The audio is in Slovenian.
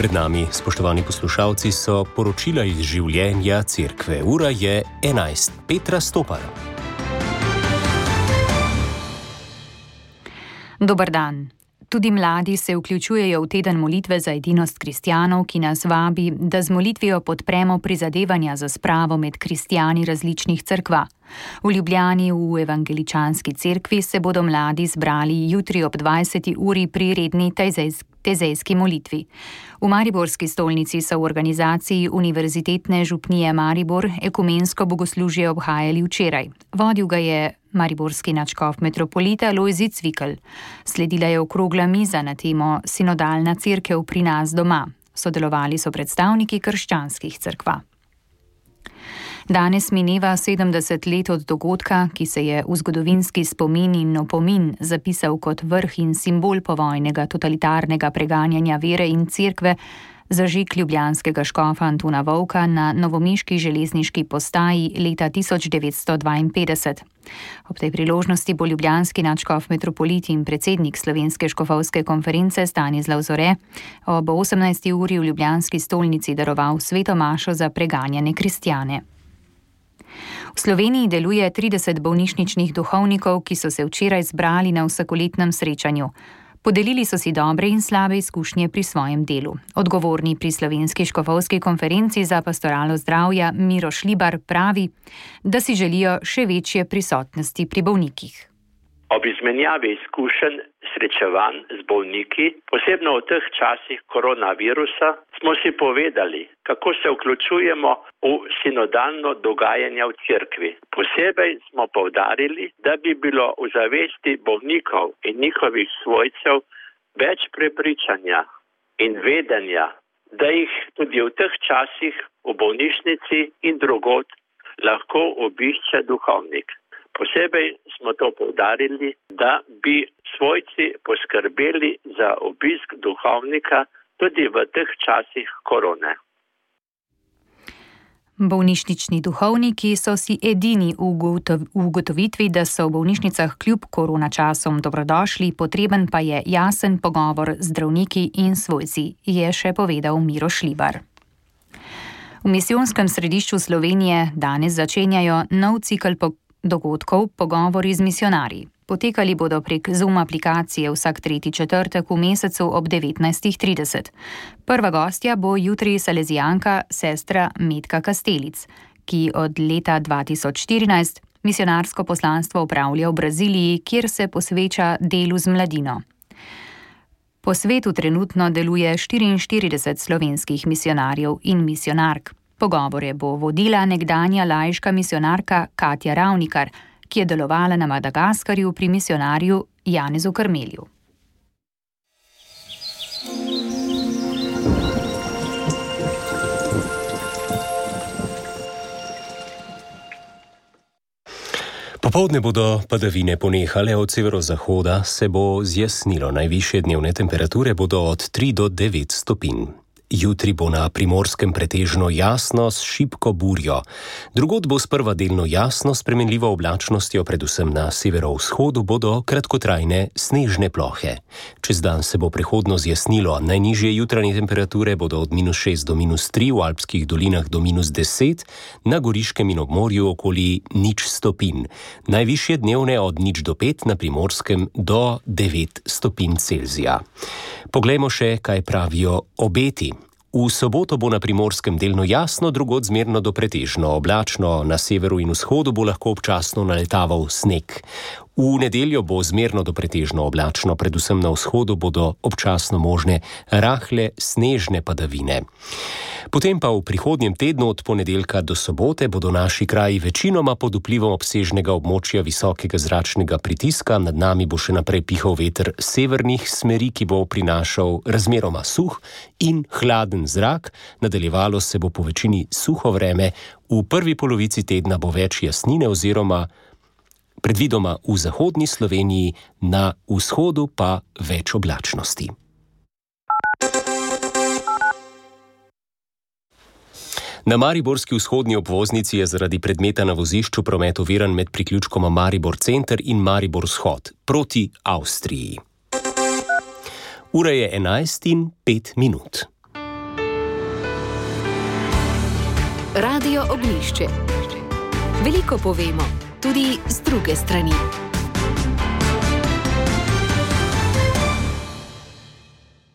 Pred nami, spoštovani poslušalci, so poročila iz življenja Cerkve. Ura je 11. Petra Stopar. Dober dan. Tudi mladi se vključujejo v teden molitve za edinost kristjanov, ki nas vabi, da z molitvijo podpremo prizadevanja za spravo med kristjani različnih cerkva. V Ljubljani v Evangeličanski cerkvi se bodo mladi zbrali jutri ob 20. uri pri redni tezejski molitvi. V mariborski stolnici so v organizaciji Univerzitetne župnije Maribor ekumensko bogoslužje obhajali včeraj. Vodil ga je mariborski nadškof metropolita Lojzi Cvikl. Sledila je okrogla miza na temo Sinodalna cerkev pri nas doma. Sodelovali so predstavniki krščanskih cerkva. Danes mineva 70 let od dogodka, ki se je v zgodovinski spomin in opomin zapisal kot vrh in simbol povojnega totalitarnega preganjanja vere in cerkve, zažig ljubljanskega škofa Antuna Vovka na novomeški železniški postaji leta 1952. Ob tej priložnosti bo ljubljanski nadškof metropolit in predsednik Slovenske škofovske konference Stanislav Zore ob 18. uri v ljubljanski stolnici daroval sveto mašo za preganjane kristjane. V Sloveniji deluje 30 bolnišničnih duhovnikov, ki so se včeraj zbrali na vsakoletnem srečanju. Podelili so si dobre in slabe izkušnje pri svojem delu. Odgovorni pri Slovenski škofovski konferenci za pastoralo zdravja Miro Šlibar pravi, da si želijo še večje prisotnosti pri bolnikih. Ob izmenjavi izkušenj, srečevanj z bolniki, posebno v teh časih koronavirusa, smo si povedali, kako se vključujemo v sinodalno dogajanje v cerkvi. Posebej smo poudarili, da bi bilo v zavesti bolnikov in njihovih svojcev več prepričanja in vedenja, da jih tudi v teh časih v bolnišnici in drugod lahko obišče duhovnik. Posebej smo to poudarili, da bi svojci poskrbeli za obisk duhovnika tudi v teh časih korone. Bolnišnični duhovniki so si edini v ugotovitvi, da so v bolnišnicah kljub koronačasom dobrodošli, potreben pa je jasen pogovor z zdravniki in svojci, je še povedal Miro Šlibar. V misijonskem središču Slovenije danes začenjajo nov cikel dogodkov Pogovori z misionarji. Potekali bodo prek Zoom aplikacije vsak tretji četrtek v mesecu ob 19:30. Prva gostja bo jutri salezijanka sestra Metka Kastelic, ki od leta 2014 misionarsko poslanstvo opravlja v Braziliji, kjer se posveča delu z mladino. Po svetu trenutno deluje 44 slovenskih misionarjev in misionark. Pogovore bo vodila nekdanja laiška misionarka Katja Ravnikar, ki je delovala na Madagaskarju pri misionarju Janezu Karmelju. Popoldne bodo padavine ponehale, od severozahoda se bo zjasnilo. Najvišje dnevne temperature bodo od 3 do 9 stopinj. Jutri bo na Primorskem pretežno jasno s šibko burjo. Drugod bo sprva delno jasno s spremenljivo oblačnostjo, predvsem na severovzhodu bodo kratkotrajne snežne plohe. Čez dan se bo prehodno zjasnilo, najnižje jutranje temperature bodo od -6 do -3, v alpskih dolinah do -10, na Goriškem in ob morju okoli 0 stopinj. Najvišje dnevne od 0 do 5, na Primorskem do 9 stopinj Celzija. Poglejmo še, kaj pravijo obeti. V soboto bo na Primorskem delno jasno, drugod zmerno do pretežno oblačno, na severu in vzhodu bo lahko občasno naletaval sneg. V nedeljo bo zmerno do pretežno oblačno, predvsem na vzhodu bodo občasno možne rahle snežne padavine. Potem pa v prihodnjem tednu od ponedeljka do sobote bodo naši kraji večinoma pod vplivom obsežnega območja visokega zračnega pritiska. Nad nami bo še naprej pihal veter severnih smeri, ki bo prinašal razmeroma suh in hladen zrak. Nadaljevalo se bo po večini suho vreme. V prvi polovici tedna bo več jasnine oziroma predvidoma v zahodni Sloveniji, na vzhodu pa več oblačnosti. Na mariborski vzhodni obvoznici je zaradi predmeta na vozišču promet oviran med priključkoma Maribor Center in Maribor Vzhod proti Avstriji. Ura je 11:05. Radio Oglišče. Veliko povemo, tudi z druge strani.